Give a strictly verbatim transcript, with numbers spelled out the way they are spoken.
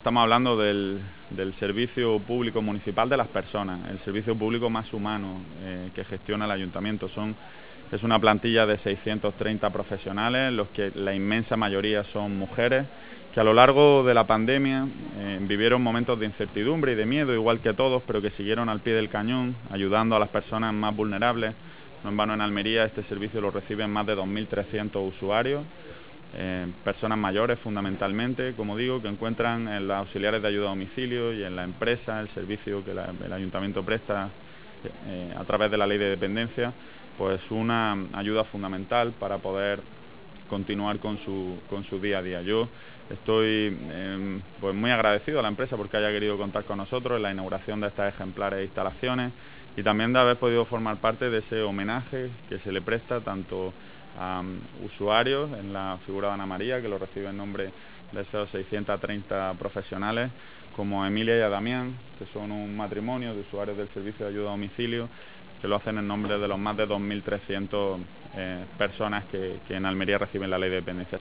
Estamos hablando del, del servicio público municipal de las personas, el servicio público más humano eh, que gestiona el ayuntamiento. Son, es una plantilla de seiscientos treinta profesionales, los que la inmensa mayoría son mujeres, que a lo largo de la pandemia eh, vivieron momentos de incertidumbre y de miedo, igual que todos, pero que siguieron al pie del cañón, ayudando a las personas más vulnerables. No en vano, en Almería este servicio lo reciben más de dos mil trescientos usuarios. Eh, personas mayores fundamentalmente, como digo, que encuentran en los auxiliares de ayuda a domicilio y en la empresa, el servicio que la, el ayuntamiento presta eh, a través de la ley de dependencia, pues una ayuda fundamental para poder continuar con su, con su día a día. Yo estoy eh, pues muy agradecido a la empresa porque haya querido contar con nosotros en la inauguración de estas ejemplares instalaciones y también de haber podido formar parte de ese homenaje que se le presta tanto a um, usuarios en la figura de Ana María, que lo recibe en nombre de esos seiscientos treinta profesionales, como a Emilia y a Damián, que son un matrimonio de usuarios del servicio de ayuda a domicilio, que lo hacen en nombre de los más de dos mil trescientos eh, personas que, que en Almería reciben la ley de dependencia.